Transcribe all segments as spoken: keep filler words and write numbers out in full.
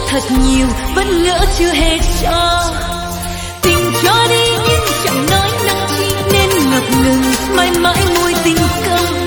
thật nhiều vẫn ngỡ chưa hề cho. Tình cho đi nhưng chẳng nói năng chi nên ngập ngừng mãi mãi môi tình câm.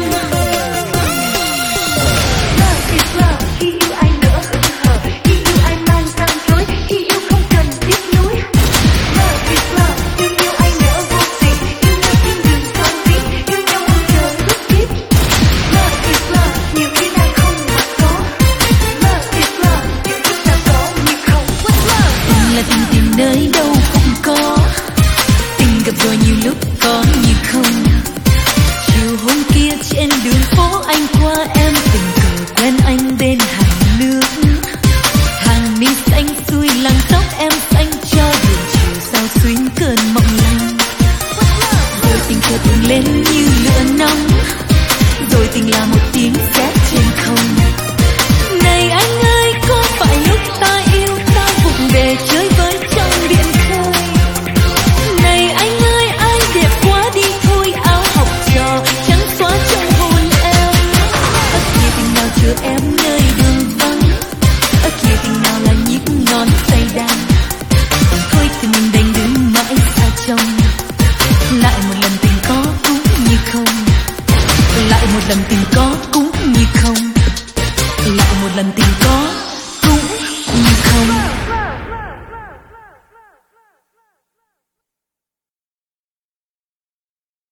Love is love, khi yêu ai nỡ hững hờ, khi yêu ai mang gian dối, khi yêu không cần tiếc nuối. Love is love, yêu nhau ai nỡ vô tình, yêu nhau thiên đường son ví, yêu nhau muôn đời bước tiếp. Love is love, nhiều khi đang không mà có. Love is love, nhiều lúc đã có như không. What's love? Tình là tình tìm nơi đâu không có, tình gặp rồi nhiều lúc có như không. Chiều hôm kia trên đường phố anh qua em tình cờ quen anh bên hàng nước. Hàng mi xanh xuôi làn tóc em xanh cho đường chiều sao xuyến cơn mộng lành. Rồi tình chợt bùng lên như lửa nóng, rồi tình là một tiếng sét trên không. Này anh ơi, có phải lúc ta yêu ta vụng về chơi với trong biển khơi? Này anh ơi, ai đẹp quá đi thôi, áo học trò trắng xóa trong hồn em. Ở kia tình nào chờ em nơi đường vắng, ở kia tình nào là những ngón tay đàn. Thôi thì mình đành đứng mãi xa trông, lại một lần tình có cũng như không, lại một lần tình có cũng như không, lại một lần tình có cũng như không.